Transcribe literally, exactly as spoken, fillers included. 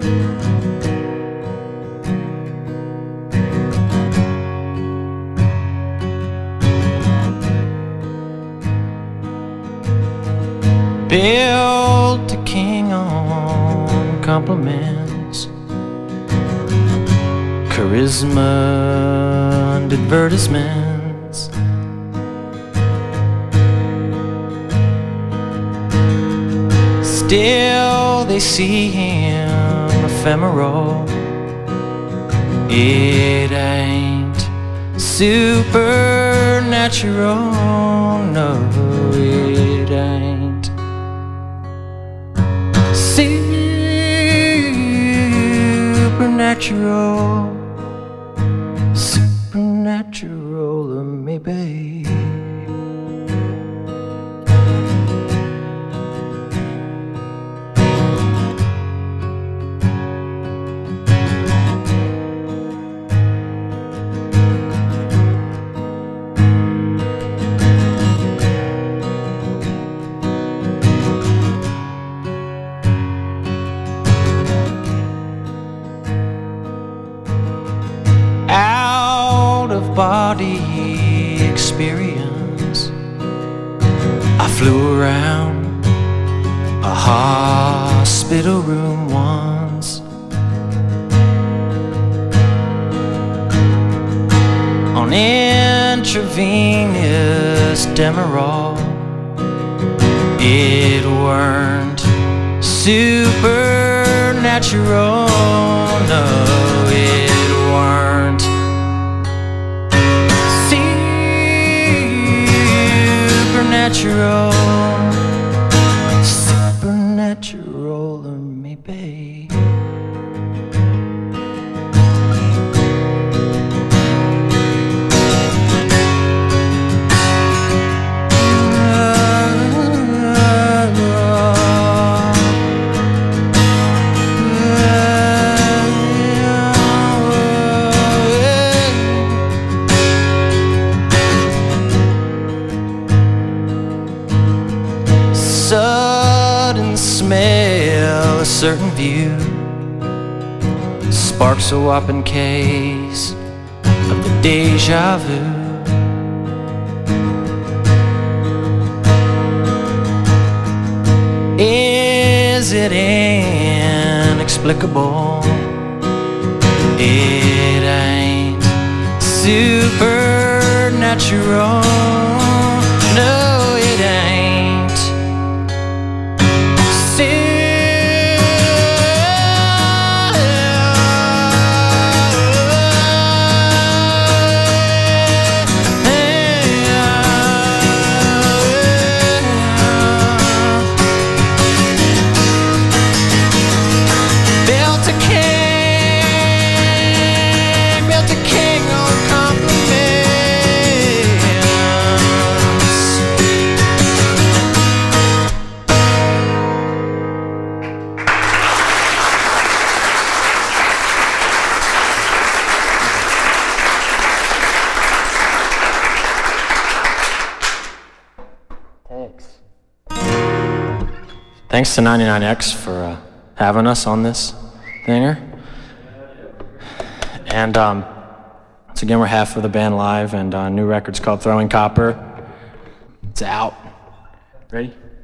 Built a king on compliments, charisma and advertisements. Still they see him ephemeral. It ain't supernatural, no, it ain't supernatural, supernatural, or maybe body experience. I flew around a hospital room once. On intravenous Demerol. It weren't supernatural, no, it weren't supernatural, supernatural, or maybe sudden smell, a certain view, sparks a whopping case of the deja vu. Is it inexplicable? It ain't supernatural, no, it ain't. Thanks to ninety-nine X for uh, having us on this thinger. And um, once again, we're half of the band live, and uh, new record's called Throwing Copper. It's out. Ready?